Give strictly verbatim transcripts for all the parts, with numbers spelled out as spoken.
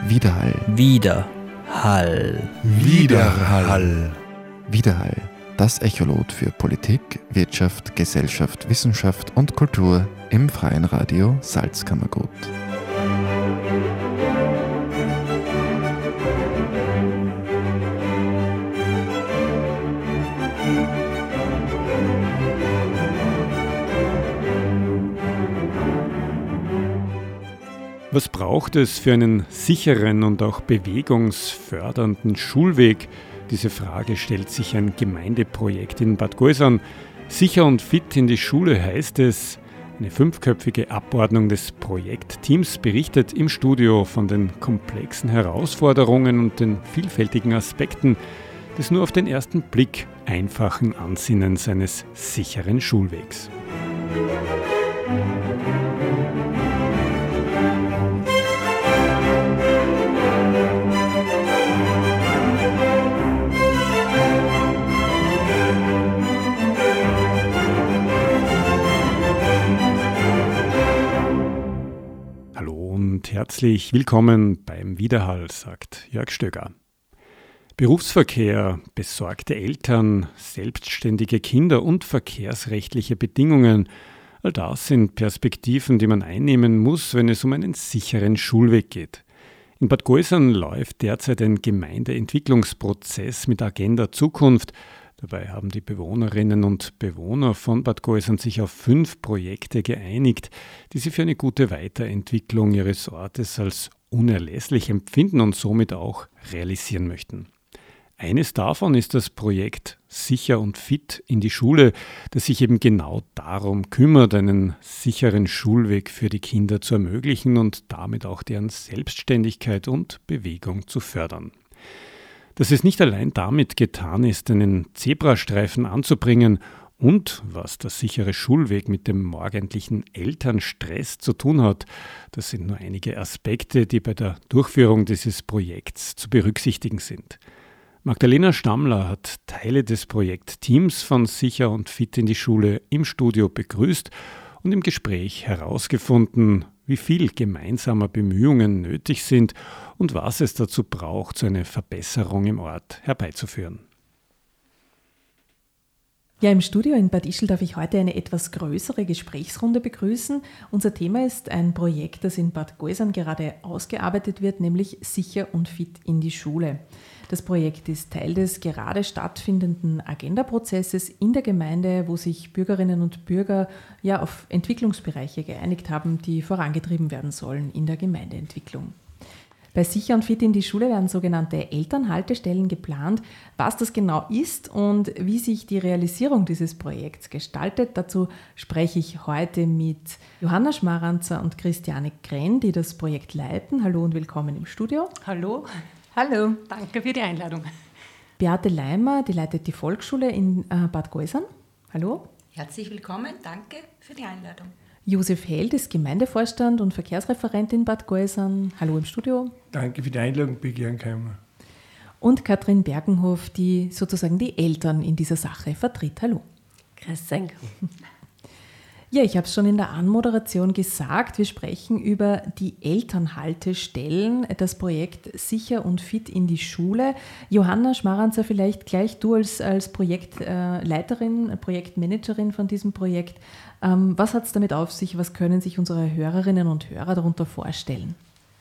Widerhall. Widerhall. Widerhall. Widerhall. Das Echolot für Politik, Wirtschaft, Gesellschaft, Wissenschaft und Kultur im freien Radio Salzkammergut. Was braucht es für einen sicheren und auch bewegungsfördernden Schulweg? Diese Frage stellt sich ein Gemeindeprojekt in Bad Gäusern. Sicher und fit in die Schule heißt es. Eine fünfköpfige Abordnung des Projektteams berichtet im Studio von den komplexen Herausforderungen und den vielfältigen Aspekten des nur auf den ersten Blick einfachen Ansinnens eines sicheren Schulwegs. Und herzlich willkommen beim Widerhall, sagt Jörg Stöger. Berufsverkehr, besorgte Eltern, selbstständige Kinder und verkehrsrechtliche Bedingungen, all das sind Perspektiven, die man einnehmen muss, wenn es um einen sicheren Schulweg geht. In Bad Gäusern läuft derzeit ein Gemeindeentwicklungsprozess mit Agenda Zukunft. Dabei haben die Bewohnerinnen und Bewohner von Bad Gäusern sich auf fünf Projekte geeinigt, die sie für eine gute Weiterentwicklung ihres Ortes als unerlässlich empfinden und somit auch realisieren möchten. Eines davon ist das Projekt Sicher und Fit in die Schule, das sich eben genau darum kümmert, einen sicheren Schulweg für die Kinder zu ermöglichen und damit auch deren Selbstständigkeit und Bewegung zu fördern. Dass es nicht allein damit getan ist, einen Zebrastreifen anzubringen und was der sichere Schulweg mit dem morgendlichen Elternstress zu tun hat, das sind nur einige Aspekte, die bei der Durchführung dieses Projekts zu berücksichtigen sind. Magdalena Stammler hat Teile des Projektteams von Sicher und Fit in die Schule im Studio begrüßt und im Gespräch herausgefunden, wie viel gemeinsamer Bemühungen nötig sind und was es dazu braucht, so eine Verbesserung im Ort herbeizuführen. Ja, im Studio in Bad Ischl darf ich heute eine etwas größere Gesprächsrunde begrüßen. Unser Thema ist ein Projekt, das in Bad Gäusern gerade ausgearbeitet wird, nämlich Sicher und Fit in die Schule. Das Projekt ist Teil des gerade stattfindenden Agenda-Prozesses in der Gemeinde, wo sich Bürgerinnen und Bürger ja auf Entwicklungsbereiche geeinigt haben, die vorangetrieben werden sollen in der Gemeindeentwicklung. Bei Sicher und Fit in die Schule werden sogenannte Elternhaltestellen geplant. Was das genau ist und wie sich die Realisierung dieses Projekts gestaltet, dazu spreche ich heute mit Johanna Schmaranzer und Christiane Krenn, die das Projekt leiten. Hallo und willkommen im Studio. Hallo. Hallo, danke für die Einladung. Beate Leimer, die leitet die Volksschule in Bad Gäusern. Hallo. Herzlich willkommen, danke für die Einladung. Josef Held ist Gemeindevorstand und Verkehrsreferent in Bad Gäusern. Hallo im Studio. Danke für die Einladung, bin gern gekommen. Und Katrin Bergenhof, die sozusagen die Eltern in dieser Sache vertritt. Hallo. Grüß dich. Ja, ich habe es schon in der Anmoderation gesagt, wir sprechen über die Elternhaltestellen, das Projekt Sicher und Fit in die Schule. Johanna Schmaranzer, vielleicht gleich du als, als Projektleiterin, Projektmanagerin von diesem Projekt. Ähm, was hat es damit auf sich? Was können sich unsere Hörerinnen und Hörer darunter vorstellen?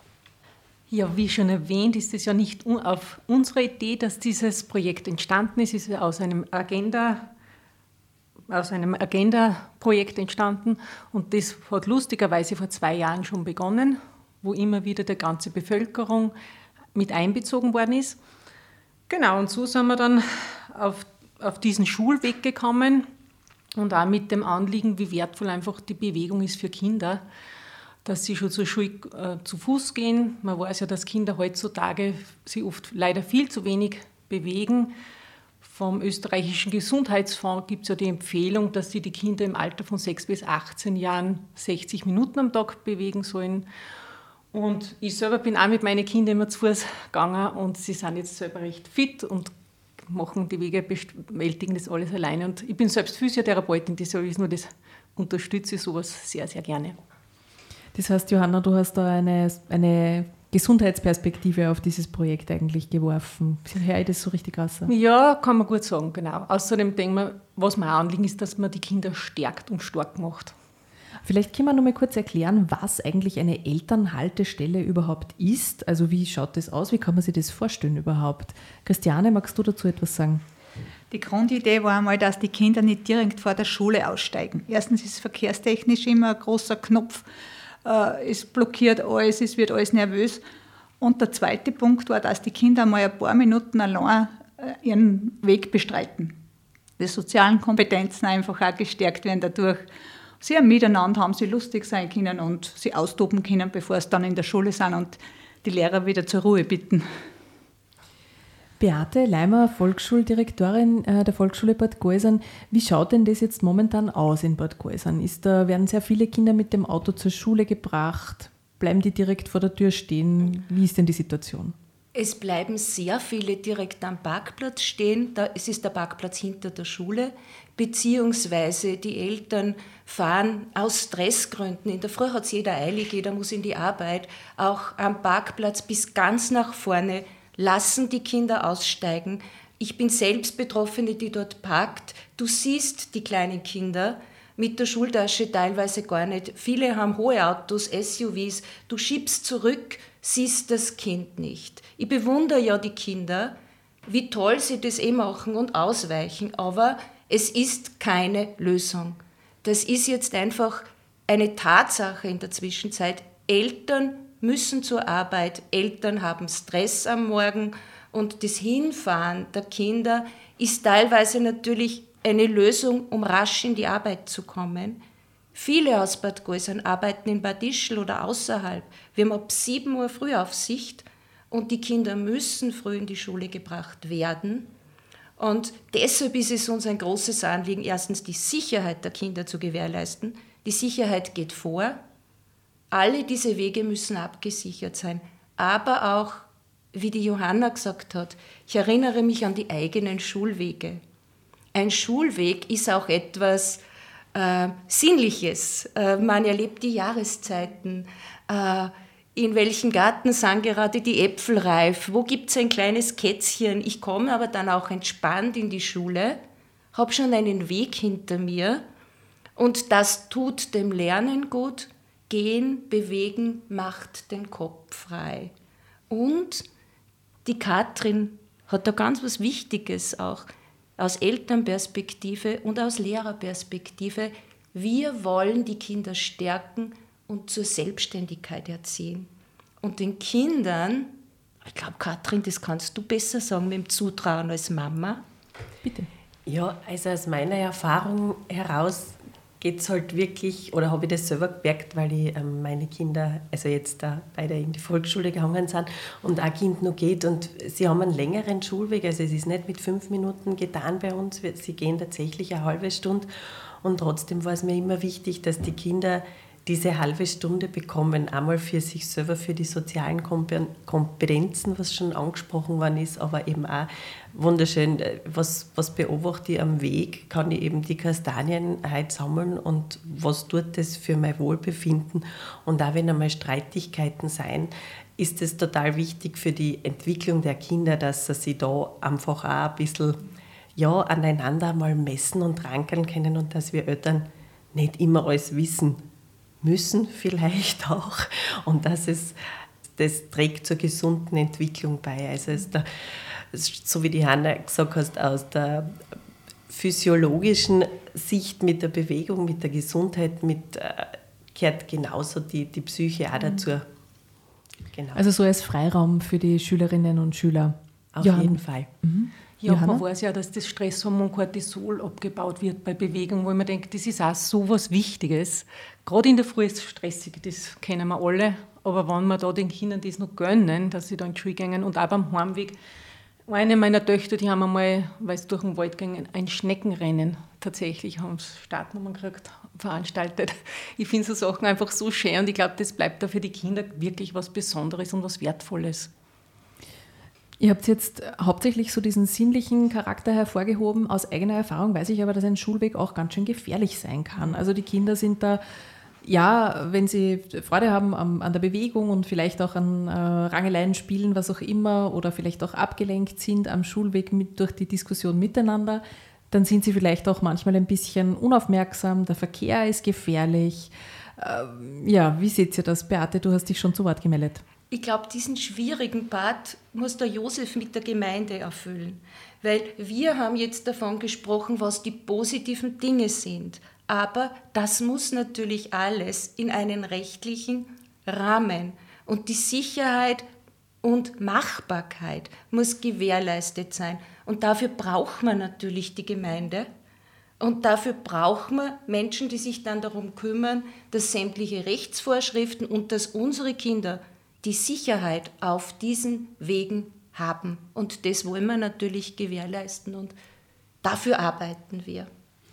Ja, wie schon erwähnt, ist es ja nicht auf unsere Idee, dass dieses Projekt entstanden ist. Es ist aus einem Agenda aus einem Agenda-Projekt entstanden und das hat lustigerweise vor zwei Jahren schon begonnen, wo immer wieder die ganze Bevölkerung mit einbezogen worden ist. Genau, und so sind wir dann auf, auf diesen Schulweg gekommen und auch mit dem Anliegen, wie wertvoll einfach die Bewegung ist für Kinder, dass sie schon zur Schule äh, zu Fuß gehen. Man weiß ja, dass Kinder heutzutage sich oft leider viel zu wenig bewegen. Vom österreichischen Gesundheitsfonds gibt es ja die Empfehlung, dass sie die Kinder im Alter von sechs bis achtzehn Jahren sechzig Minuten am Tag bewegen sollen. Und ich selber bin auch mit meinen Kindern immer zu Fuß gegangen und sie sind jetzt selber recht fit und machen die Wege, bewältigen das alles alleine. Und ich bin selbst Physiotherapeutin, das ist nur das unterstütze ich sowas sehr, sehr gerne. Das heißt, Johanna, du hast da eine, eine Gesundheitsperspektive auf dieses Projekt eigentlich geworfen. Höre ich das so richtig raus? Ja, kann man gut sagen, genau. Außerdem denken wir, was mir auch anliegen ist, dass man die Kinder stärkt und stark macht. Vielleicht können wir noch mal kurz erklären, was eigentlich eine Elternhaltestelle überhaupt ist. Also wie schaut das aus? Wie kann man sich das vorstellen überhaupt? Christiane, magst du dazu etwas sagen? Die Grundidee war einmal, dass die Kinder nicht direkt vor der Schule aussteigen. Erstens ist es verkehrstechnisch immer ein großer Knopf. Es blockiert alles, es wird alles nervös. Und der zweite Punkt war, dass die Kinder mal ein paar Minuten allein ihren Weg bestreiten. Die sozialen Kompetenzen einfach auch gestärkt werden dadurch. Sie haben miteinander, haben sie lustig sein können und sie austoben können, bevor sie dann in der Schule sind und die Lehrer wieder zur Ruhe bitten. Beate Leimer, Volksschuldirektorin der Volksschule Bad Gausern. Wie schaut denn das jetzt momentan aus in Bad Gausern? Ist da, werden sehr viele Kinder mit dem Auto zur Schule gebracht? Bleiben die direkt vor der Tür stehen? Wie ist denn die Situation? Es bleiben sehr viele direkt am Parkplatz stehen. Da, es ist der Parkplatz hinter der Schule. Beziehungsweise die Eltern fahren aus Stressgründen. In der Früh hat es jeder eilig, jeder muss in die Arbeit. Auch am Parkplatz bis ganz nach vorne lassen die Kinder aussteigen. Ich bin selbst Betroffene, die dort parkt. Du siehst die kleinen Kinder mit der Schultasche teilweise gar nicht. Viele haben hohe Autos, S U Vs. Du schiebst zurück, siehst das Kind nicht. Ich bewundere ja die Kinder, wie toll sie das eh machen und ausweichen, aber es ist keine Lösung. Das ist jetzt einfach eine Tatsache in der Zwischenzeit. Eltern müssen zur Arbeit, Eltern haben Stress am Morgen und das Hinfahren der Kinder ist teilweise natürlich eine Lösung, um rasch in die Arbeit zu kommen. Viele aus Bad Gausern arbeiten in Bad Ischl oder außerhalb. Wir haben ab sieben Uhr Frühaufsicht und die Kinder müssen früh in die Schule gebracht werden. Und deshalb ist es uns ein großes Anliegen, erstens die Sicherheit der Kinder zu gewährleisten. Die Sicherheit geht vor. Alle diese Wege müssen abgesichert sein. Aber auch, wie die Johanna gesagt hat, ich erinnere mich an die eigenen Schulwege. Ein Schulweg ist auch etwas äh, Sinnliches. Äh, man erlebt die Jahreszeiten. Äh, in welchem Garten sind gerade die Äpfel reif? Wo gibt es ein kleines Kätzchen? Ich komme aber dann auch entspannt in die Schule, habe schon einen Weg hinter mir und das tut dem Lernen gut. Gehen, bewegen, macht den Kopf frei. Und die Katrin hat da ganz was Wichtiges auch aus Elternperspektive und aus Lehrerperspektive. Wir wollen die Kinder stärken und zur Selbstständigkeit erziehen. Und den Kindern, ich glaube, Katrin, das kannst du besser sagen mit dem Zutrauen als Mama. Bitte. Ja, also aus meiner Erfahrung heraus geht es halt wirklich, oder habe ich das selber gemerkt, weil ich ähm, meine Kinder, also jetzt da beide in die Volksschule gegangen sind und ein Kind noch geht und sie haben einen längeren Schulweg, also es ist nicht mit fünf Minuten getan bei uns, sie gehen tatsächlich eine halbe Stunde und trotzdem war es mir immer wichtig, dass die Kinder diese halbe Stunde bekommen, einmal für sich selber, für die sozialen Kompetenzen, was schon angesprochen worden ist, aber eben auch wunderschön, was, was beobachte ich am Weg, kann ich eben die Kastanien heute sammeln und was tut das für mein Wohlbefinden und auch wenn einmal Streitigkeiten sein, ist es total wichtig für die Entwicklung der Kinder, dass sie da einfach auch ein bisschen ja, aneinander mal messen und rankeln können und dass wir Eltern nicht immer alles wissen müssen vielleicht auch und das, ist, das trägt zur gesunden Entwicklung bei. Also ist da, so wie die Hanna gesagt hat, aus der physiologischen Sicht mit der Bewegung, mit der Gesundheit, mit, äh, gehört genauso die, die Psyche auch dazu. Genau. Also so als Freiraum für die Schülerinnen und Schüler. Auf Johanna. jeden Fall. Mhm. Ja, Johanna? man weiß ja, dass das Stresshormon Cortisol abgebaut wird bei Bewegung, wo man denkt, das ist auch so was Wichtiges. Gerade in der Früh ist es stressig, das kennen wir alle. Aber wenn wir da den Kindern das noch gönnen, dass sie da in die Schule gehen und auch beim Heimweg. Eine meiner Töchter, die haben einmal, weil sie durch den Wald gingen, ein Schneckenrennen tatsächlich, haben sie Startnummern gekriegt, veranstaltet. Ich finde so Sachen einfach so schön und ich glaube, das bleibt da für die Kinder wirklich was Besonderes und was Wertvolles. Ihr habt jetzt hauptsächlich so diesen sinnlichen Charakter hervorgehoben. Aus eigener Erfahrung weiß ich aber, dass ein Schulweg auch ganz schön gefährlich sein kann. Also die Kinder sind da ja, wenn Sie Freude haben an, an der Bewegung und vielleicht auch an äh, Rangeleien spielen, was auch immer, oder vielleicht auch abgelenkt sind am Schulweg mit, durch die Diskussion miteinander, dann sind Sie vielleicht auch manchmal ein bisschen unaufmerksam, der Verkehr ist gefährlich. Äh, ja, wie seht ihr das? Beate, du hast dich schon zu Wort gemeldet. Ich glaube, diesen schwierigen Part muss der Josef mit der Gemeinde erfüllen, weil wir haben jetzt davon gesprochen, was die positiven Dinge sind. Aber das muss natürlich alles in einen rechtlichen Rahmen. Und die Sicherheit und Machbarkeit muss gewährleistet sein. Und dafür braucht man natürlich die Gemeinde. Und dafür braucht man Menschen, die sich dann darum kümmern, dass sämtliche Rechtsvorschriften und dass unsere Kinder die Sicherheit auf diesen Wegen haben. Und das wollen wir natürlich gewährleisten und dafür arbeiten wir.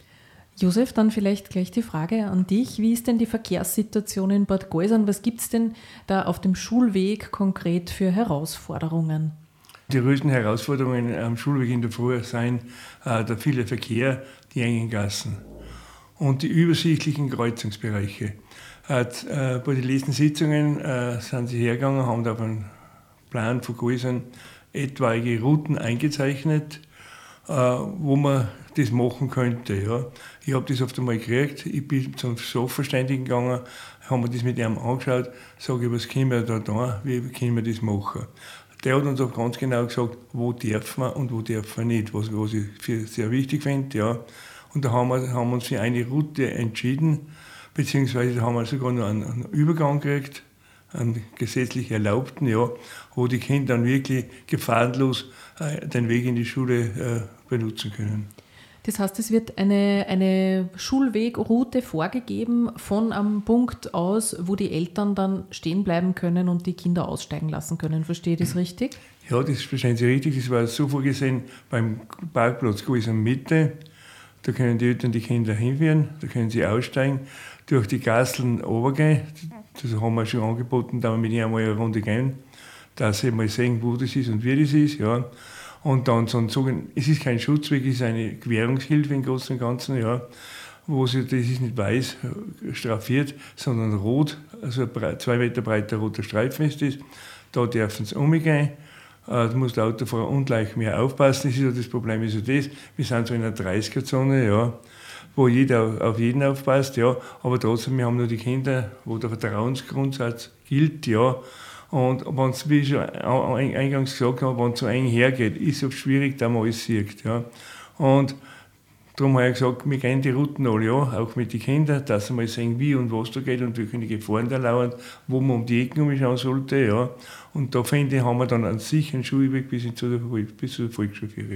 Josef, dann vielleicht gleich die Frage an dich. Wie ist denn die Verkehrssituation in Bad Gäusern? Was gibt es denn da auf dem Schulweg konkret für Herausforderungen? Die größten Herausforderungen am Schulweg in der Früh sind äh, der viele Verkehr, die engen Gassen und die übersichtlichen Kreuzungsbereiche. Äh, äh, bei den letzten Sitzungen äh, sind sie hergegangen, haben da auf einen Plan von Gäusern etwaige Routen eingezeichnet, äh, wo man das machen könnte. Ja. Ich habe das oft einmal gekriegt, ich bin zum Sachverständigen gegangen, haben wir das mit ihm angeschaut, sage ich, was können wir da tun, wie können wir das machen. Der hat uns auch ganz genau gesagt, wo dürfen wir und wo dürfen wir nicht, was, was ich für sehr wichtig finde. Ja. Und da haben wir, haben wir uns für eine Route entschieden, beziehungsweise haben wir sogar noch einen, einen Übergang gekriegt, einen gesetzlich erlaubten, ja, wo die Kinder dann wirklich gefahrenlos äh, den Weg in die Schule äh, benutzen können. Das heißt, es wird eine, eine Schulwegroute vorgegeben von einem Punkt aus, wo die Eltern dann stehen bleiben können und die Kinder aussteigen lassen können. Verstehe ich das richtig? Ja, das verstehen Sie richtig. Das war so vorgesehen beim Parkplatz Gäusern Mitte. Da können die Eltern die Kinder hinführen, da können sie aussteigen, durch die Gasteln runtergehen. Das haben wir schon angeboten, da wir mit ihnen einmal eine Runde gehen, dass sie mal sehen, wo das ist und wie das ist. Ja. Und dann sagen, es ist kein Schutzweg, es ist eine Querungshilfe im Großen und Ganzen, ja, wo sie, das ist nicht weiß straffiert, sondern rot, also ein zwei Meter breiter roter Streifen ist das. Da dürfen sie umgehen. Da muss der Autofahrer ungleich mehr aufpassen. Das, ist ja das Problem ist ja das, wir sind so in einer dreißiger-Zone, ja, wo jeder auf jeden aufpasst, ja, aber trotzdem, wir haben nur die Kinder, wo der Vertrauensgrundsatz gilt, ja. Und wenn es, wie ich schon eingangs gesagt habe, wenn es so eng hergeht, ist es oft schwierig, da man alles sieht. Ja. Und darum habe ich gesagt, wir gehen die Routen alle an, auch mit den Kindern, dass sie mal sehen, wie und was da geht und welche Gefahren da lauern, wo man um die Ecken umschauen sollte. Ja. Und da finde ich, haben wir dann einen sicheren Schulweg bis, zu der, bis zur Volksschulführe.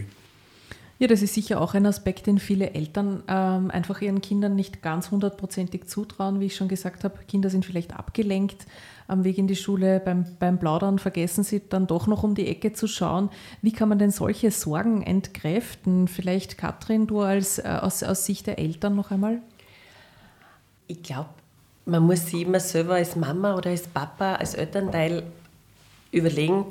Ja, das ist sicher auch ein Aspekt, den viele Eltern ähm, einfach ihren Kindern nicht ganz hundertprozentig zutrauen. Wie ich schon gesagt habe, Kinder sind vielleicht abgelenkt am Weg in die Schule. Beim, beim Plaudern vergessen sie dann doch noch um die Ecke zu schauen. Wie kann man denn solche Sorgen entkräften? Vielleicht, Katrin, du als, äh, aus, aus Sicht der Eltern noch einmal? Ich glaube, man muss sich immer selber als Mama oder als Papa, als Elternteil überlegen,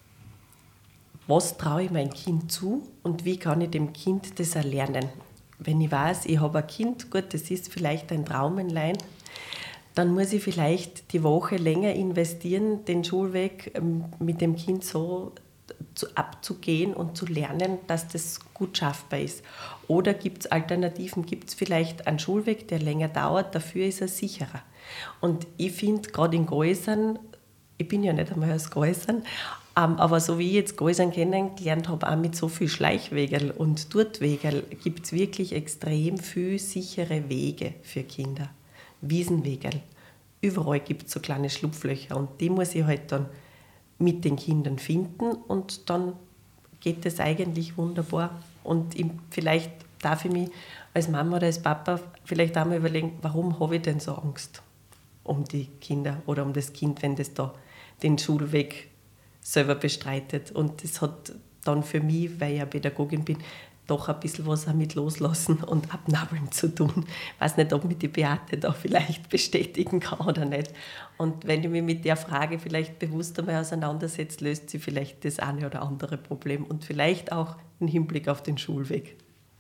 was traue ich meinem Kind zu und wie kann ich dem Kind das erlernen. Wenn ich weiß, ich habe ein Kind, gut, das ist vielleicht ein Traumenlein, dann muss ich vielleicht die Woche länger investieren, den Schulweg mit dem Kind so abzugehen und zu lernen, dass das gut schaffbar ist. Oder gibt es Alternativen? Gibt es vielleicht einen Schulweg, der länger dauert, dafür ist er sicherer. Und ich finde, gerade in Gäusern, ich bin ja nicht einmal aus Gäusern, aber so wie ich jetzt Gäusern kennengelernt habe, auch mit so viel Schleichwegel und Durtwegel, gibt es wirklich extrem viele sichere Wege für Kinder. Wiesenwegel. Überall gibt es so kleine Schlupflöcher und die muss ich halt dann mit den Kindern finden und dann geht das eigentlich wunderbar. Und ich, vielleicht darf ich mich als Mama oder als Papa vielleicht auch mal überlegen, warum habe ich denn so Angst um die Kinder oder um das Kind, wenn das da den Schulweg selber bestreitet. Und das hat dann für mich, weil ich ja Pädagogin bin, doch ein bisschen was auch mit Loslassen und Abnabeln zu tun. Ich weiß nicht, ob mich die Beate da vielleicht bestätigen kann oder nicht. Und wenn ich mich mit der Frage vielleicht bewusst einmal auseinandersetze, löst sie vielleicht das eine oder andere Problem und vielleicht auch im Hinblick auf den Schulweg.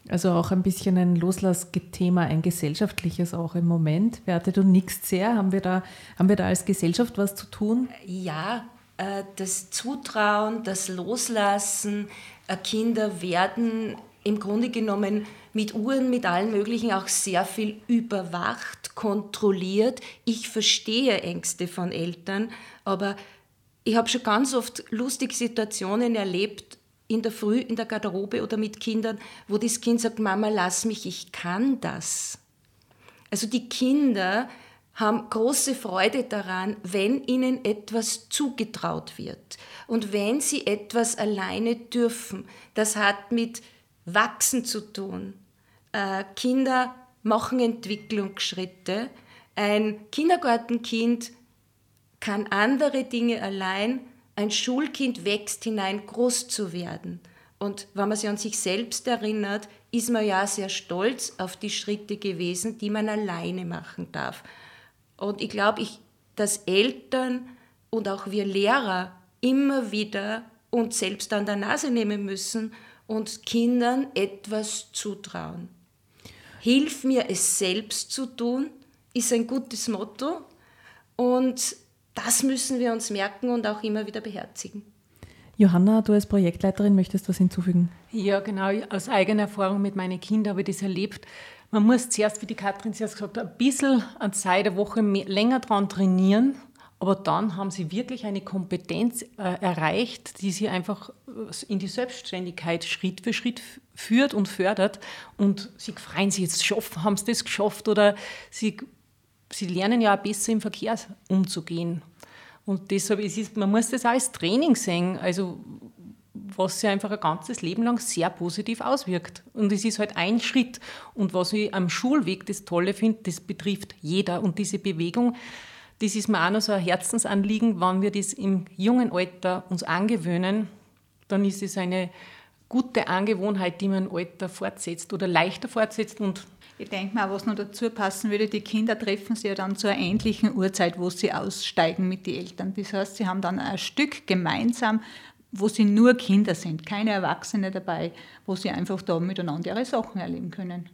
Also auch ein bisschen ein Loslassthema, ein gesellschaftliches auch im Moment. Beate, du nickst sehr. Haben wir da, haben wir da als Gesellschaft was zu tun? Ja, das Zutrauen, das Loslassen. Kinder werden im Grunde genommen mit Uhren, mit allen möglichen auch sehr viel überwacht, kontrolliert. Ich verstehe Ängste von Eltern, aber ich habe schon ganz oft lustige Situationen erlebt, in der Früh, in der Garderobe oder mit Kindern, wo das Kind sagt, Mama, lass mich, ich kann das. Also die Kinder haben große Freude daran, wenn ihnen etwas zugetraut wird und wenn sie etwas alleine dürfen. Das hat mit Wachsen zu tun. Äh, Kinder machen Entwicklungsschritte. Ein Kindergartenkind kann andere Dinge allein. Ein Schulkind wächst hinein, groß zu werden. Und wenn man sich an sich selbst erinnert, ist man ja sehr stolz auf die Schritte gewesen, die man alleine machen darf. Und ich glaube, ich, dass Eltern und auch wir Lehrer immer wieder uns selbst an der Nase nehmen müssen und Kindern etwas zutrauen. Hilf mir, es selbst zu tun, ist ein gutes Motto. Und das müssen wir uns merken und auch immer wieder beherzigen. Johanna, du als Projektleiterin möchtest was hinzufügen? Ja, genau. Aus eigener Erfahrung mit meinen Kindern habe ich das erlebt. Man muss zuerst, wie die Katrin zuerst gesagt hat, ein bisschen an Zeit der Woche mehr, länger dran trainieren, aber dann haben sie wirklich eine Kompetenz äh, erreicht, die sie einfach in die Selbstständigkeit Schritt für Schritt führt und fördert. Und sie freuen sich jetzt, schaffen, haben sie das geschafft oder sie Sie lernen ja auch besser im Verkehr umzugehen. Und deshalb ist es, man muss das auch als Training sehen, also was sich einfach ein ganzes Leben lang sehr positiv auswirkt. Und es ist halt ein Schritt. Und was ich am Schulweg das Tolle finde, das betrifft jeder. Und diese Bewegung, das ist mir auch noch so ein Herzensanliegen, wenn wir das im jungen Alter uns angewöhnen, dann ist es eine gute Angewohnheit, die man im Alter fortsetzt oder leichter fortsetzt. Und ich denke mal, was noch dazu passen würde, die Kinder treffen sich ja dann zu einer ähnlichen Uhrzeit, wo sie aussteigen mit den Eltern. Das heißt, sie haben dann ein Stück gemeinsam, wo sie nur Kinder sind, keine Erwachsene dabei, wo sie einfach da miteinander ihre Sachen erleben können.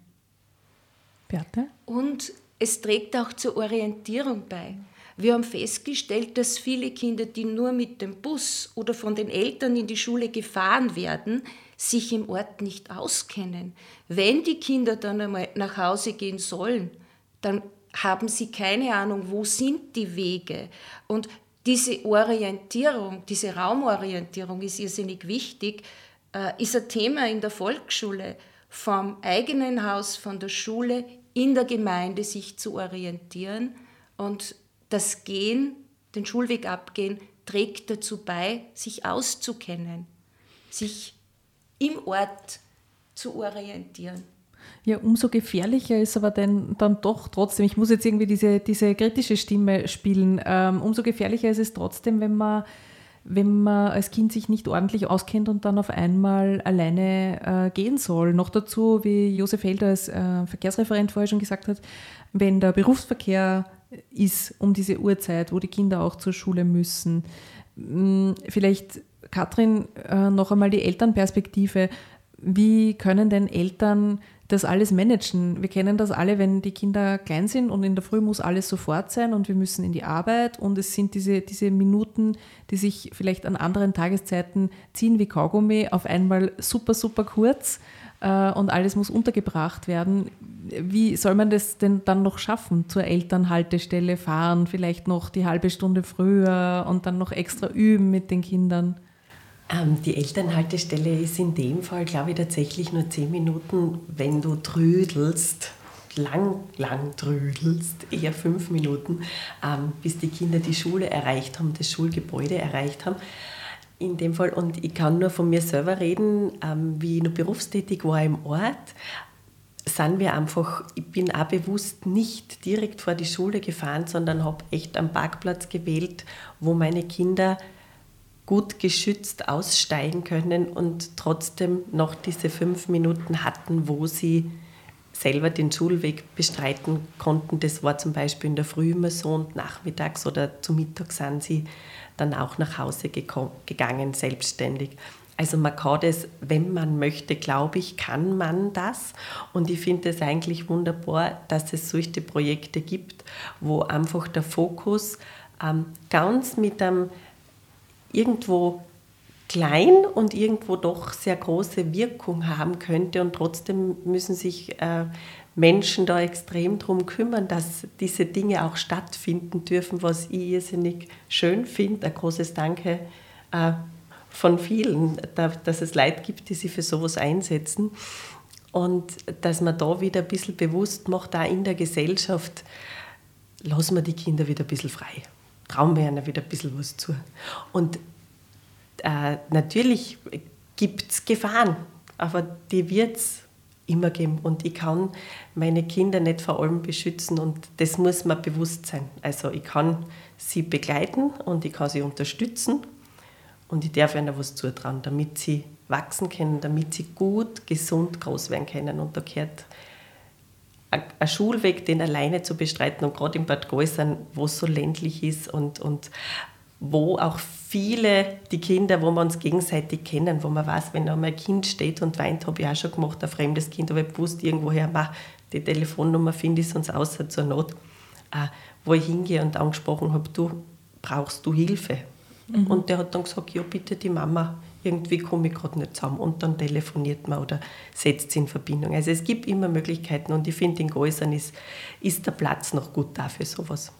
Beate? Und es trägt auch zur Orientierung bei. Wir haben festgestellt, dass viele Kinder, die nur mit dem Bus oder von den Eltern in die Schule gefahren werden, sich im Ort nicht auskennen. Wenn die Kinder dann einmal nach Hause gehen sollen, dann haben sie keine Ahnung, wo sind die Wege. Und diese Orientierung, diese Raumorientierung ist irrsinnig wichtig, äh, ist ein Thema in der Volksschule, vom eigenen Haus, von der Schule, in der Gemeinde sich zu orientieren. Und das Gehen, den Schulweg abgehen, trägt dazu bei, sich auszukennen, sich im Ort zu orientieren. Ja, umso gefährlicher ist aber denn dann doch trotzdem, ich muss jetzt irgendwie diese, diese kritische Stimme spielen, ähm, umso gefährlicher ist es trotzdem, wenn man, wenn man als Kind sich nicht ordentlich auskennt und dann auf einmal alleine äh, gehen soll. Noch dazu, wie Josef Helder als äh, Verkehrsreferent vorher schon gesagt hat, wenn der Berufsverkehr ist um diese Uhrzeit, wo die Kinder auch zur Schule müssen. Vielleicht, Katrin, noch einmal die Elternperspektive. Wie können denn Eltern das alles managen? Wir kennen das alle, wenn die Kinder klein sind und in der Früh muss alles sofort sein und wir müssen in die Arbeit und es sind diese, diese Minuten, die sich vielleicht an anderen Tageszeiten ziehen wie Kaugummi, auf einmal super, super kurz äh, und alles muss untergebracht werden. Wie soll man das denn dann noch schaffen? Zur Elternhaltestelle fahren, vielleicht noch die halbe Stunde früher und dann noch extra üben mit den Kindern? Ähm, die Elternhaltestelle ist in dem Fall, glaube ich, tatsächlich nur zehn Minuten, wenn du trödelst, lang, lang trödelst, eher fünf Minuten, ähm, bis die Kinder die Schule erreicht haben, das Schulgebäude erreicht haben. In dem Fall, und ich kann nur von mir selber reden, ähm, wie ich noch berufstätig war im Ort, sind wir einfach, ich bin auch bewusst nicht direkt vor die Schule gefahren, sondern habe echt einen Parkplatz gewählt, wo meine Kinder gut geschützt aussteigen können und trotzdem noch diese fünf Minuten hatten, wo sie selber den Schulweg bestreiten konnten. Das war zum Beispiel in der Früh immer so und nachmittags oder zu Mittag sind sie dann auch nach Hause gekommen, gegangen, selbstständig. Also man kann das, wenn man möchte, glaube ich, kann man das. Und ich finde es eigentlich wunderbar, dass es solche Projekte gibt, wo einfach der Fokus ähm, ganz mit einem irgendwo klein und irgendwo doch sehr große Wirkung haben könnte. Und trotzdem müssen sich äh, Menschen da extrem darum kümmern, dass diese Dinge auch stattfinden dürfen, was ich irrsinnig schön finde. Ein großes Danke äh, von vielen, dass es Leute gibt, die sich für sowas einsetzen. Und dass man da wieder ein bisschen bewusst macht, auch in der Gesellschaft, lassen wir die Kinder wieder ein bisschen frei. Trauen wir ihnen wieder ein bisschen was zu. Und äh, natürlich gibt es Gefahren, aber die wird es immer geben. Und ich kann meine Kinder nicht vor allem beschützen und das muss mir bewusst sein. Also ich kann sie begleiten und ich kann sie unterstützen und ich darf ihnen was zutrauen, damit sie wachsen können, damit sie gut, gesund groß werden können. Und da gehört ein Schulweg, den alleine zu bestreiten und gerade in Bad Gäusern, wo es so ländlich ist und, und wo auch viele, die Kinder, wo wir uns gegenseitig kennen, wo man weiß, wenn da mal ein Kind steht und weint, habe ich auch schon gemacht, ein fremdes Kind, aber ich wusste irgendwoher, mach, die Telefonnummer finde ich sonst außer zur Not, äh, wo ich hingehe und angesprochen habe, du, brauchst du Hilfe? Mhm. Und der hat dann gesagt, ja bitte die Mama, irgendwie komme ich gerade nicht zusammen. Und dann telefoniert man oder setzt sie in Verbindung. Also es gibt immer Möglichkeiten und ich finde, in Gäusern ist, ist der Platz noch gut da für sowas.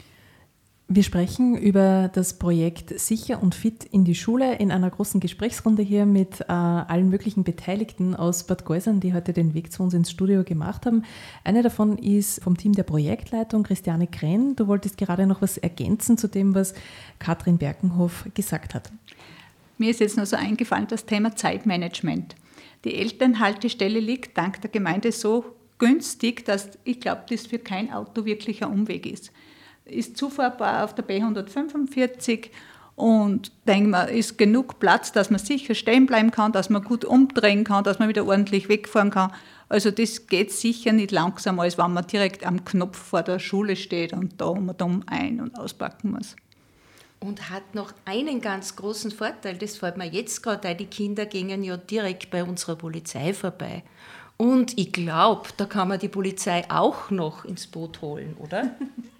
Wir sprechen über das Projekt Sicher und Fit in die Schule in einer großen Gesprächsrunde hier mit äh, allen möglichen Beteiligten aus Bad Gäusern, die heute den Weg zu uns ins Studio gemacht haben. Eine davon ist vom Team der Projektleitung, Christiane Krenn. Du wolltest gerade noch was ergänzen zu dem, was Katrin Berkenhoff gesagt hat. Mir ist jetzt noch so eingefallen, das Thema Zeitmanagement. Die Elternhaltestelle liegt dank der Gemeinde so günstig, dass ich glaube, das für kein Auto wirklich ein Umweg ist. Ist zufahrbar auf der B hundertfünfundvierzig und denke mal, ist genug Platz, dass man sicher stehen bleiben kann, dass man gut umdrehen kann, dass man wieder ordentlich wegfahren kann. Also das geht sicher nicht langsam, als wenn man direkt am Knopf vor der Schule steht und da und da ein- und auspacken muss. Und hat noch einen ganz großen Vorteil, das fällt mir jetzt gerade ein, die Kinder gingen ja direkt bei unserer Polizei vorbei. Und ich glaube, da kann man die Polizei auch noch ins Boot holen, oder?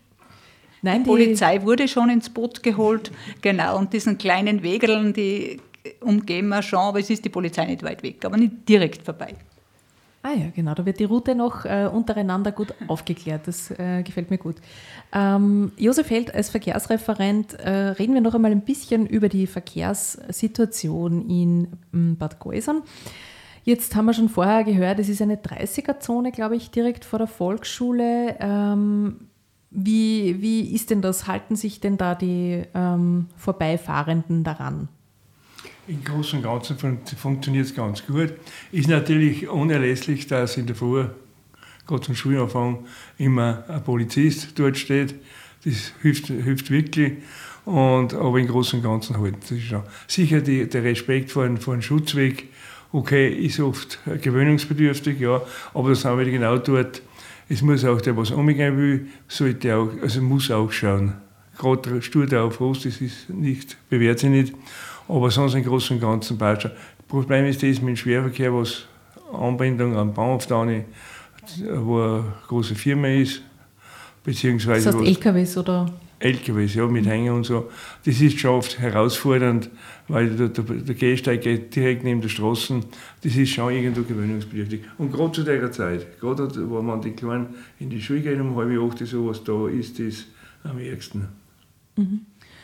Nein, die Polizei wurde schon ins Boot geholt, genau, und diesen kleinen Wegeln, die umgehen wir schon, aber es ist die Polizei nicht weit weg, aber nicht direkt vorbei. Ah ja, genau, da wird die Route noch äh, untereinander gut aufgeklärt, das äh, gefällt mir gut. Ähm, Josef Held, als Verkehrsreferent, äh, reden wir noch einmal ein bisschen über die Verkehrssituation in m, Bad Gäusern. Jetzt haben wir schon vorher gehört, es ist eine dreißiger-Zone, glaube ich, direkt vor der Volksschule. Ähm, wie, wie ist denn das? Halten sich denn da die ähm, Vorbeifahrenden daran? Im Großen und Ganzen fun- funktioniert es ganz gut. Ist natürlich unerlässlich, dass in der Früh, gerade zum Schulanfang, immer ein Polizist dort steht. Das hilft, hilft wirklich. Und, aber im Großen und Ganzen halt. Das ist schon. Sicher die, der Respekt vor einem, vor einem Schutzweg, okay, ist oft gewöhnungsbedürftig, ja, aber da sind wir genau dort. Es muss auch der, was umgehen will, sollte auch, also muss auch schauen. Gerade Stur auf Rost, das ist nicht, bewährt sich nicht. Aber sonst im Großen und Ganzen passt schon. Das Problem ist das mit dem Schwerverkehr, was Anbindung am Bahnhof da nicht, wo eine große Firma ist, beziehungsweise das heißt L K Ws oder? L K Ws, ja, mit Hänger und so. Das ist schon oft herausfordernd, weil der, der, der Gehsteig geht direkt neben der Straße. Das ist schon irgendwo gewöhnungsbedürftig. Und gerade zu der Zeit, gerade wo man die Kleinen in die Schule gehen, um halb acht, sowas, da ist das am ärgsten. Mhm.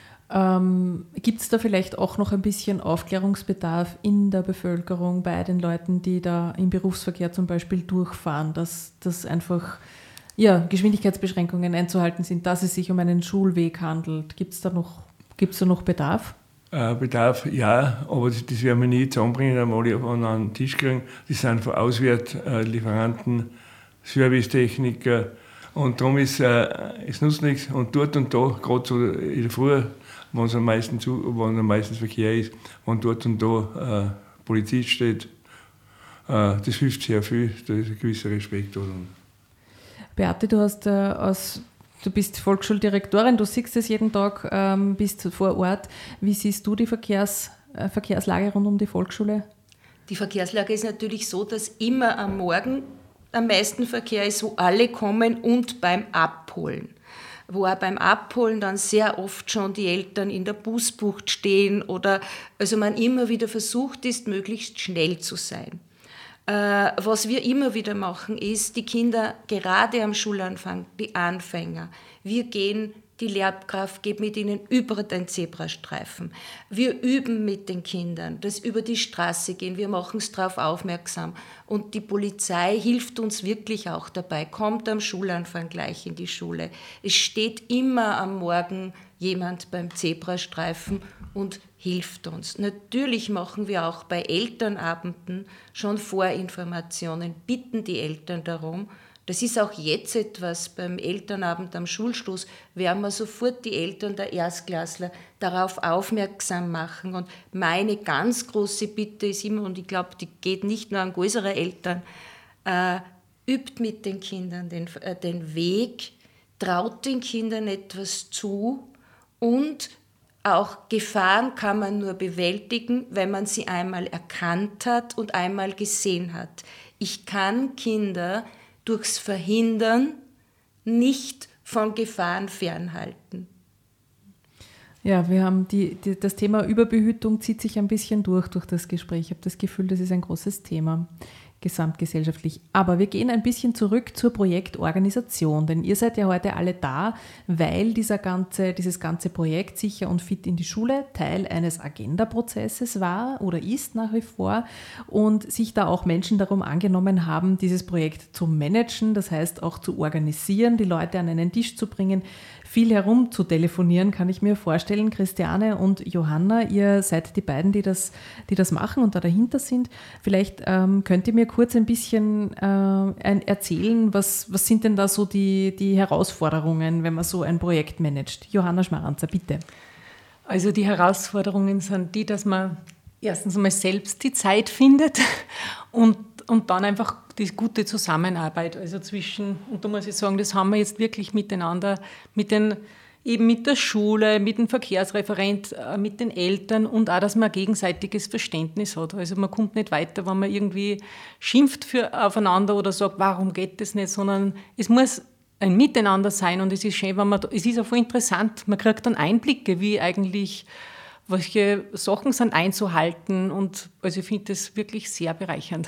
Ähm, gibt es da vielleicht auch noch ein bisschen Aufklärungsbedarf in der Bevölkerung bei den Leuten, die da im Berufsverkehr zum Beispiel durchfahren, dass das einfach ja, Geschwindigkeitsbeschränkungen einzuhalten sind, dass es sich um einen Schulweg handelt? Gibt es da noch, gibt's da noch Bedarf? Äh, Bedarf, ja, aber das, das werden wir nie zusammenbringen, einmal an einen Tisch kriegen. Das sind von Auswertlieferanten, Servicetechniker und darum ist äh, es nutzt nichts. Und dort und da, gerade so in der Früh, wenn es am meisten, zu, wenn am meisten Verkehr ist, wenn dort und da äh, Polizist steht, äh, das hilft sehr viel, da ist ein gewisser Respekt da. Beate, du, hast, äh, aus, du bist Volksschuldirektorin, du siehst es jeden Tag, ähm, bist vor Ort. Wie siehst du die Verkehrs, Verkehrslage rund um die Volksschule? Die Verkehrslage ist natürlich so, dass immer am Morgen am meisten Verkehr ist, wo alle kommen und beim Abholen. Wo auch beim Abholen dann sehr oft schon die Eltern in der Busbucht stehen oder also man immer wieder versucht ist, möglichst schnell zu sein. Äh, was wir immer wieder machen, ist, die Kinder gerade am Schulanfang, die Anfänger, wir gehen, die Lehrkraft geht mit ihnen über den Zebrastreifen. Wir üben mit den Kindern, das über die Straße gehen, wir machen es darauf aufmerksam. Und die Polizei hilft uns wirklich auch dabei, kommt am Schulanfang gleich in die Schule. Es steht immer am Morgen jemand beim Zebrastreifen und hilft uns. Natürlich machen wir auch bei Elternabenden schon Vorinformationen, bitten die Eltern darum. Das ist auch jetzt etwas beim Elternabend am Schulschluss, werden wir sofort die Eltern der Erstklässler darauf aufmerksam machen. Und meine ganz große Bitte ist immer, und ich glaube, die geht nicht nur an größere Eltern, äh, übt mit den Kindern den, äh, den Weg, traut den Kindern etwas zu und auch Gefahren kann man nur bewältigen, wenn man sie einmal erkannt hat und einmal gesehen hat. Ich kann Kinder durchs Verhindern nicht von Gefahren fernhalten. Ja, wir haben die, die, das Thema Überbehütung zieht sich ein bisschen durch, durch das Gespräch. Ich habe das Gefühl, das ist ein großes Thema, gesamtgesellschaftlich. Aber wir gehen ein bisschen zurück zur Projektorganisation, denn ihr seid ja heute alle da, weil dieser ganze, dieses ganze Projekt Sicher und Fit in die Schule Teil eines Agenda-Prozesses war oder ist nach wie vor und sich da auch Menschen darum angenommen haben, dieses Projekt zu managen, das heißt auch zu organisieren, die Leute an einen Tisch zu bringen, viel herum zu telefonieren, kann ich mir vorstellen. Christiane und Johanna, ihr seid die beiden, die das, die das machen und da dahinter sind. Vielleicht ähm, könnt ihr mir kurz ein bisschen äh, erzählen, was, was sind denn da so die, die Herausforderungen, wenn man so ein Projekt managt? Johanna Schmaranzer, bitte. Also die Herausforderungen sind die, dass man erstens einmal selbst die Zeit findet und, und dann einfach die gute Zusammenarbeit, also zwischen, und da muss ich sagen, das haben wir jetzt wirklich miteinander, mit den, eben mit der Schule, mit dem Verkehrsreferent, mit den Eltern und auch, dass man ein gegenseitiges Verständnis hat. Also man kommt nicht weiter, wenn man irgendwie schimpft für, aufeinander oder sagt, warum geht das nicht, sondern es muss ein Miteinander sein und es ist schön, wenn man, es ist auch voll interessant, man kriegt dann Einblicke, wie eigentlich, welche Sachen sind einzuhalten und also ich finde das wirklich sehr bereichernd.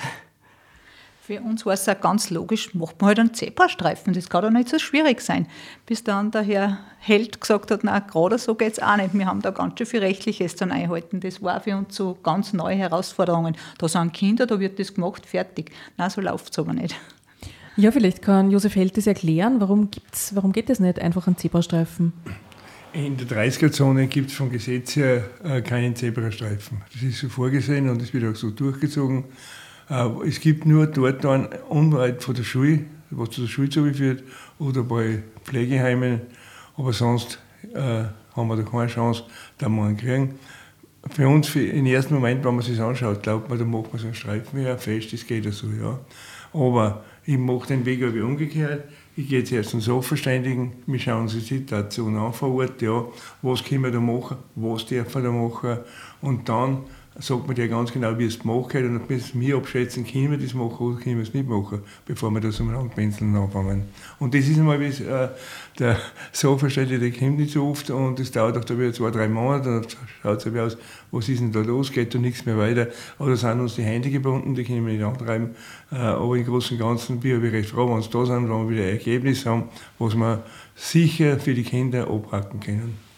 Für uns war es auch ganz logisch, macht man halt einen Zebrastreifen, das kann doch nicht so schwierig sein. Bis dann der Herr Held gesagt hat, nein, gerade so geht es auch nicht, wir haben da ganz schön viel Rechtliches zu einhalten. Das war für uns so ganz neue Herausforderungen. Da sind Kinder, da wird das gemacht, fertig. Nein, so läuft es aber nicht. Ja, vielleicht kann Josef Held das erklären, warum, gibt's, warum geht das nicht einfach einen Zebrastreifen? In der dreißiger-Zone gibt es vom Gesetz her äh, keinen Zebrastreifen. Das ist so vorgesehen und es wird auch so durchgezogen. Es gibt nur dort dann unweit von der Schule, was zu der Schule zugeführt, oder bei Pflegeheimen, aber sonst äh, haben wir da keine Chance, da wir einen kriegen. Für uns, für, im ersten Moment, wenn man sich das anschaut, glaubt man, da macht man so einen Streifen, ja, fest, das geht ja so, ja. Aber ich mache den Weg aber umgekehrt. Ich gehe zuerst zum Sachverständigen, wir schauen uns die Situation an vor Ort, ja, was können wir da machen, was dürfen wir da machen und dann sagt man dir ganz genau, wie es gemacht wird und bis wir abschätzen, können wir das machen oder können wir es nicht machen, bevor wir das umeinander penseln anfangen. Und das ist einmal, wie äh, der Sachverständige, der kommt nicht so oft und das dauert auch da wieder zwei, drei Monate und dann schaut es aus, was ist denn da los, geht da nichts mehr weiter. Oder sind uns die Hände gebunden, die können wir nicht antreiben. Äh, aber im Großen und Ganzen bin ich recht froh, wenn sie da sind, wenn wir wieder ein Ergebnis haben, was wir sicher für die Kinder abhaken können.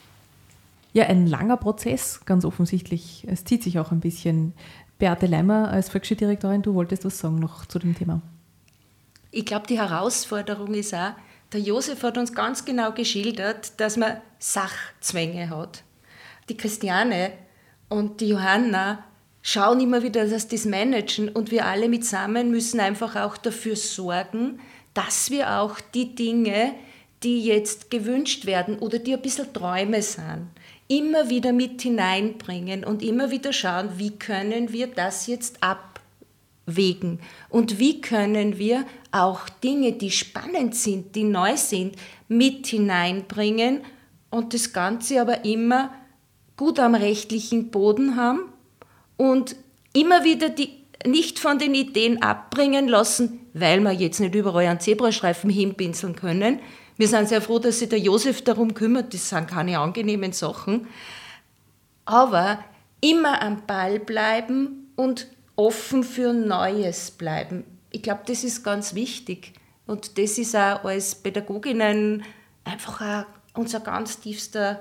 Ja, ein langer Prozess, ganz offensichtlich. Es zieht sich auch ein bisschen. Beate Leimer als Volksschuldirektorin, du wolltest was sagen noch zu dem Thema. Ich glaube, die Herausforderung ist auch, der Josef hat uns ganz genau geschildert, dass man Sachzwänge hat. Die Christiane und die Johanna schauen immer wieder, dass das managen und wir alle mitsammen müssen einfach auch dafür sorgen, dass wir auch die Dinge, die jetzt gewünscht werden oder die ein bisschen Träume sind, immer wieder mit hineinbringen und immer wieder schauen, wie können wir das jetzt abwägen und wie können wir auch Dinge, die spannend sind, die neu sind, mit hineinbringen und das Ganze aber immer gut am rechtlichen Boden haben und immer wieder die nicht von den Ideen abbringen lassen, weil wir jetzt nicht überall einen Zebrastreifen hinpinseln können. Wir sind sehr froh, dass sich der Josef darum kümmert, das sind keine angenehmen Sachen. Aber immer am Ball bleiben und offen für Neues bleiben. Ich glaube, das ist ganz wichtig. Und das ist auch als Pädagoginnen einfach auch unser ganz tiefster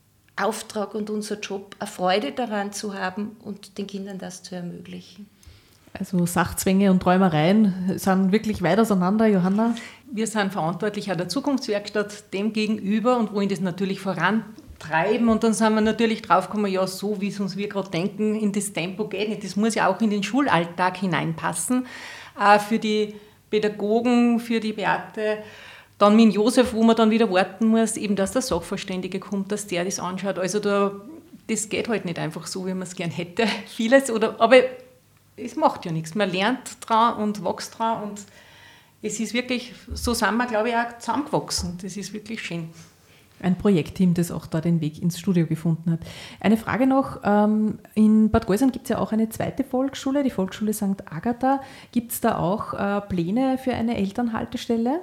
Auftrag und unser Job, eine Freude daran zu haben und den Kindern das zu ermöglichen. Also Sachzwänge und Träumereien sind wirklich weit auseinander, Johanna. Wir sind verantwortlich an der Zukunftswerkstatt dem gegenüber und wollen das natürlich vorantreiben. Und dann sind wir natürlich draufgekommen, ja, so wie es uns wir gerade denken, in das Tempo geht nicht. Das muss ja auch in den Schulalltag hineinpassen. Auch für die Pädagogen, für die Beate. Dann mit Josef, wo man dann wieder warten muss, eben, dass der Sachverständige kommt, dass der das anschaut. Also da, das geht halt nicht einfach so, wie man es gern hätte. Vieles, oder, aber es macht ja nichts. Man lernt dran und wächst dran und es ist wirklich, so sind wir, glaube ich, auch zusammengewachsen. Das ist wirklich schön. Ein Projektteam, das auch da den Weg ins Studio gefunden hat. Eine Frage noch, in Bad Gäusern gibt es ja auch eine zweite Volksschule, die Volksschule Sankt Agatha. Gibt es da auch Pläne für eine Elternhaltestelle?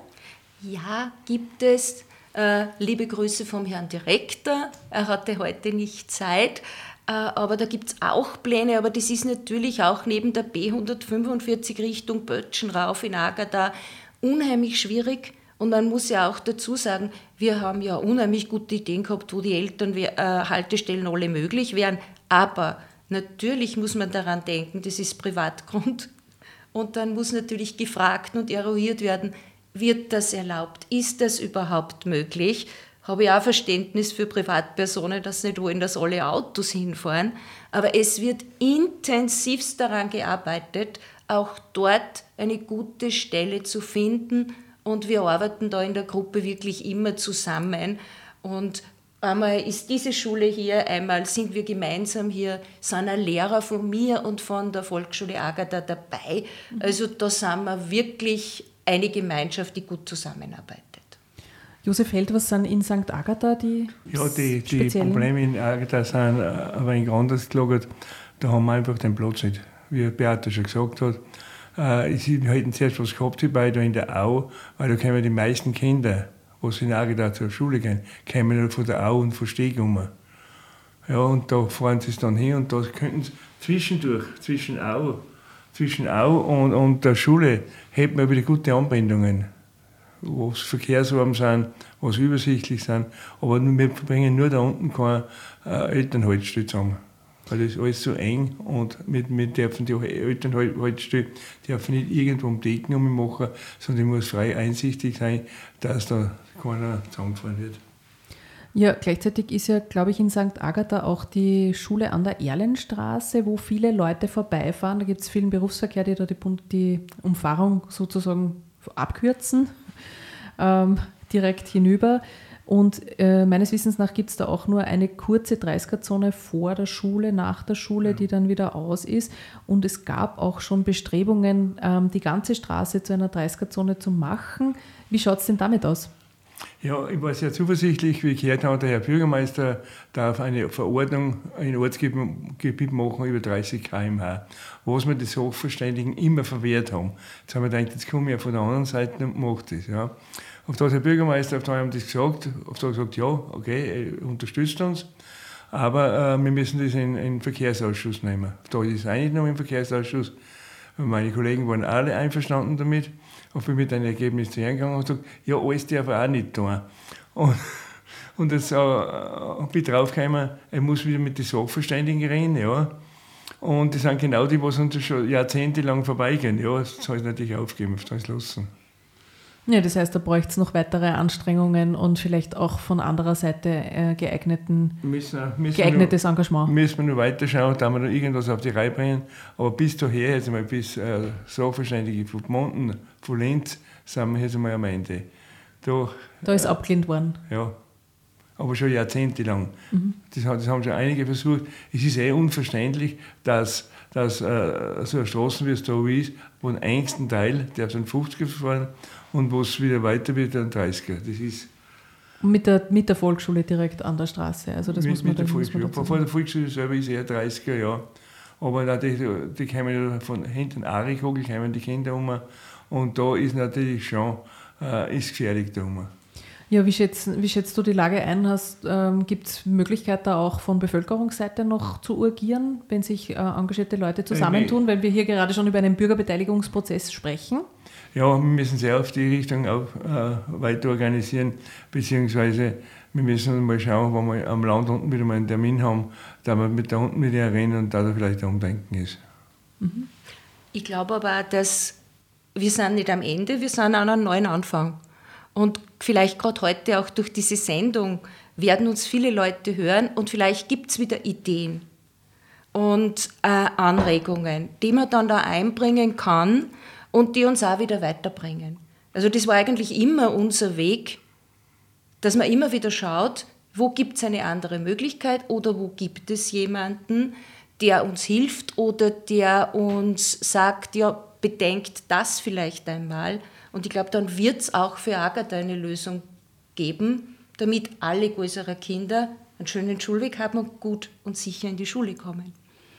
Ja, gibt es. Liebe Grüße vom Herrn Direktor. Er hatte heute nicht Zeit. Aber da gibt es auch Pläne, aber das ist natürlich auch neben der B hundertfünfundvierzig Richtung Böttchen rauf in Agatha unheimlich schwierig. Und man muss ja auch dazu sagen, wir haben ja unheimlich gute Ideen gehabt, wo die Elternhaltestellen alle möglich wären. Aber natürlich muss man daran denken, das ist Privatgrund. Und dann muss natürlich gefragt und eruiert werden, wird das erlaubt? Ist das überhaupt möglich? Habe ich auch Verständnis für Privatpersonen, dass sie nicht wollen, dass alle Autos hinfahren. Aber es wird intensivst daran gearbeitet, auch dort eine gute Stelle zu finden. Und wir arbeiten da in der Gruppe wirklich immer zusammen. Und einmal ist diese Schule hier, einmal sind wir gemeinsam hier, sind ein Lehrer von mir und von der Volksschule Agatha dabei. Also da sind wir wirklich eine Gemeinschaft, die gut zusammenarbeitet. Josef Held, was sind in Sankt Agatha die Ja, die, die Probleme in Agatha sind ein wenig anders gelagert. Da haben wir einfach den Platz nicht, wie Beate schon gesagt hat. Äh, sie hätten zuerst was gehabt dabei, da in der Au, weil da kommen die meisten Kinder, die in Agatha zur Schule gehen, kommen halt von der Au und von Steg um. Ja, und da fahren sie es dann hin und da könnten sie zwischendurch, zwischen Au, zwischen Au und, und der Schule, hätten wir wieder gute Anbindungen, wo es verkehrsarm sind, wo es übersichtlich sind. Aber wir bringen nur da unten keine äh, Elternhaltestelle zusammen. Weil das ist alles so eng und wir, wir dürfen die Elternhaltestelle dürfen nicht irgendwo um die Ecken machen, sondern die muss frei einsichtig sein, dass da keiner zusammengefahren wird. Ja, gleichzeitig ist ja, glaube ich, in Sankt Agatha auch die Schule an der Erlenstraße, wo viele Leute vorbeifahren. Da gibt es vielen Berufsverkehr, die da die, die Umfahrung sozusagen abkürzen, ähm, direkt hinüber. Und äh, meines Wissens nach gibt es da auch nur eine kurze dreißiger-Zone vor der Schule, nach der Schule, ja, die dann wieder aus ist. Und es gab auch schon Bestrebungen, ähm, die ganze Straße zu einer dreißiger-Zone zu machen. Wie schaut es denn damit aus? Ja, ich war sehr zuversichtlich, wie ich gehört habe, der Herr Bürgermeister darf eine Verordnung in Ortsgebiet machen über dreißig Kilometer pro Stunde, was wir die Sachverständigen immer verwehrt haben. Jetzt haben wir gedacht, jetzt komme ich ja von der anderen Seite und mache das. Ja. Auf das Herr Bürgermeister, auf das haben das gesagt, auf das gesagt, ja, okay, er unterstützt uns, aber äh, wir müssen das in den Verkehrsausschuss nehmen. Da ist es eingenommen im Verkehrsausschuss. Meine Kollegen waren alle einverstanden damit. Und bin mit einem Ergebnis zu hergegangen und gesagt, ja, alles darf er auch nicht tun. Und, und jetzt äh, bin ich draufgekommen, er muss wieder mit den Sachverständigen reden, ja. Und das sind genau die, was uns schon jahrzehntelang vorbeigehen. Ja, das soll ich natürlich aufgeben, das soll ich lassen. Ja, das heißt, da bräuchte es noch weitere Anstrengungen und vielleicht auch von anderer Seite äh, geeigneten, müssen, müssen geeignetes wir noch, Engagement. Müssen wir noch weiterschauen, da wir noch irgendwas auf die Reihe bringen. Aber bis daher, jetzt einmal bis äh, Sachverständige von Gmunden, von Linz, sind wir jetzt einmal am Ende. Da, da ist äh, abgelehnt worden. Ja, aber schon jahrzehntelang. Mhm. Das, das haben schon einige versucht. Es ist eh unverständlich, dass, dass äh, so eine Straße, wie es da ist, wo den engsten Teil, der auf den fünfziger fahren, und wo es wieder weiter wird, dann dreißiger. Das ist, Und mit der, mit der Volksschule direkt an der Straße? Also das mit, muss man mit der dann, Volksschule. muss man Vor der Volksschule selber ist eher dreißiger Jahre. Aber natürlich, die kommen ja von hinten Arikogel, kommen die Kinder um. Und da ist natürlich schon äh, ist gefährlich da um. Ja, wie schätzt, wie schätzt du die Lage ein? Ähm, Gibt es Möglichkeit, da auch von Bevölkerungsseite noch zu agieren, wenn sich äh, engagierte Leute zusammentun, weil wir hier gerade schon über einen Bürgerbeteiligungsprozess sprechen? Ja, wir müssen sehr auf die Richtung auch äh, weiter organisieren, beziehungsweise wir müssen mal schauen, wenn wir am Land unten wieder mal einen Termin haben, da wir mit da unten mit ihnen reden und da da vielleicht ein Umdenken ist. Mhm. Ich glaube aber auch, dass wir sind nicht am Ende, wir sind an einem neuen Anfang. Und vielleicht gerade heute auch durch diese Sendung werden uns viele Leute hören und vielleicht gibt es wieder Ideen und äh, Anregungen, die man dann da einbringen kann und die uns auch wieder weiterbringen. Also das war eigentlich immer unser Weg, dass man immer wieder schaut, wo gibt es eine andere Möglichkeit oder wo gibt es jemanden, der uns hilft oder der uns sagt, ja, bedenkt das vielleicht einmal. Und ich glaube, dann wird es auch für Agatha eine Lösung geben, damit alle größeren Kinder einen schönen Schulweg haben und gut und sicher in die Schule kommen.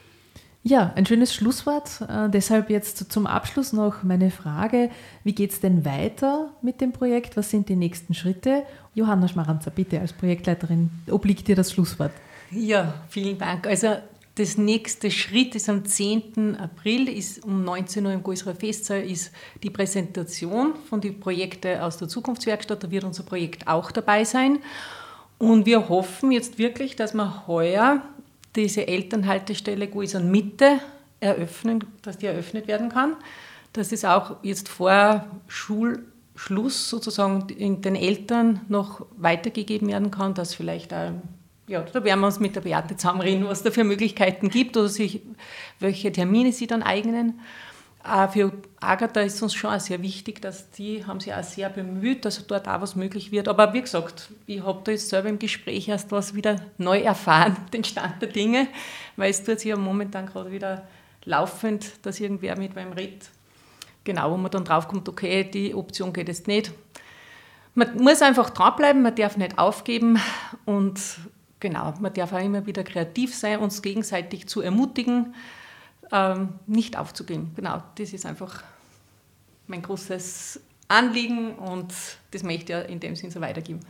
Ja, ein schönes Schlusswort. Äh, deshalb jetzt zum Abschluss noch meine Frage. Wie geht es denn weiter mit dem Projekt? Was sind die nächsten Schritte? Johanna Schmarantzer, bitte als Projektleiterin, obliegt dir das Schlusswort. Ja, vielen Dank. Also das nächste Schritt ist am zehnten April, ist um neunzehn Uhr im Goiserer Festsaal, ist die Präsentation von den Projekten aus der Zukunftswerkstatt. Da wird unser Projekt auch dabei sein. Und wir hoffen jetzt wirklich, dass wir heuer diese Elternhaltestelle Goisern Mitte eröffnen, dass die eröffnet werden kann. Dass es auch jetzt vor Schulschluss sozusagen den Eltern noch weitergegeben werden kann, dass vielleicht auch, ja, da werden wir uns mit der Beate zusammenreden, was da für Möglichkeiten gibt oder sich, welche Termine sie dann eignen. Auch für Agatha ist uns schon auch sehr wichtig, dass die haben sich auch sehr bemüht, dass dort auch was möglich wird. Aber wie gesagt, ich habe da jetzt selber im Gespräch erst was wieder neu erfahren, den Stand der Dinge, weil es tut sich ja momentan gerade wieder laufend, dass irgendwer mit meinem redet. Genau, wo man dann draufkommt, okay, die Option geht jetzt nicht. Man muss einfach dranbleiben, man darf nicht aufgeben und genau, man darf auch immer wieder kreativ sein, uns gegenseitig zu ermutigen, ähm, nicht aufzugeben. Genau, das ist einfach mein großes Anliegen und das möchte ich in dem Sinne so weitergeben.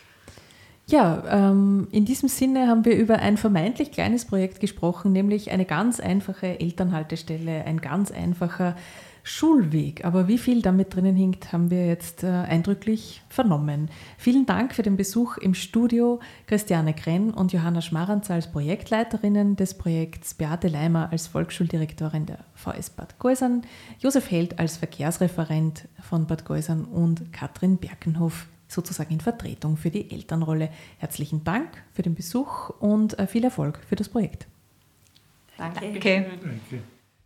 Ja, ähm, in diesem Sinne haben wir über ein vermeintlich kleines Projekt gesprochen, nämlich eine ganz einfache Elternhaltestelle, ein ganz einfacher Schulweg. Aber wie viel damit drinnen hinkt, haben wir jetzt äh, eindrücklich vernommen. Vielen Dank für den Besuch im Studio, Christiane Krenn und Johanna Schmarantzer als Projektleiterinnen des Projekts, Beate Leimer als Volksschuldirektorin der V S Bad Goisern, Josef Held als Verkehrsreferent von Bad Goisern und Katrin Berkenhoff sozusagen in Vertretung für die Elternrolle. Herzlichen Dank für den Besuch und äh, viel Erfolg für das Projekt. Danke. Okay. Danke.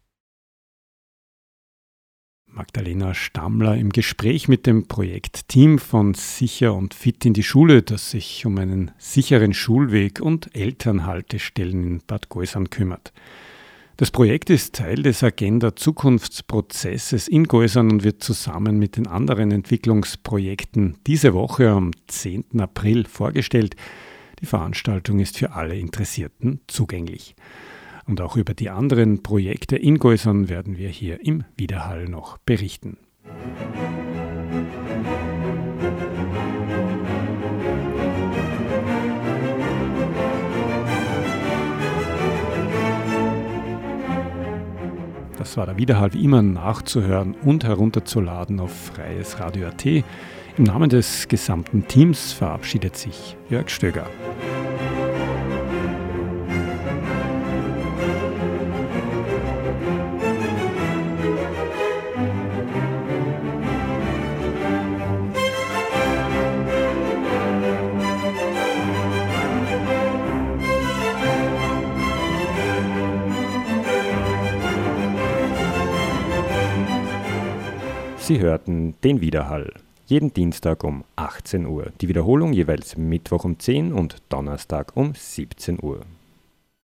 Magdalena Stammler im Gespräch mit dem Projektteam von Sicher und Fit in die Schule, das sich um einen sicheren Schulweg und Elternhaltestellen in Bad Goisern kümmert. Das Projekt ist Teil des Agenda-Zukunftsprozesses in Goisern und wird zusammen mit den anderen Entwicklungsprojekten diese Woche am zehnten April vorgestellt. Die Veranstaltung ist für alle Interessierten zugänglich. Und auch über die anderen Projekte in Goisern werden wir hier im Widerhall noch berichten. Das war der Widerhall, wie immer nachzuhören und herunterzuladen auf freies Radio punkt at. Im Namen des gesamten Teams verabschiedet sich Jörg Stöger. Sie hörten den Widerhall. Jeden Dienstag um achtzehn Uhr. Die Wiederholung jeweils Mittwoch um zehn und Donnerstag um siebzehn Uhr.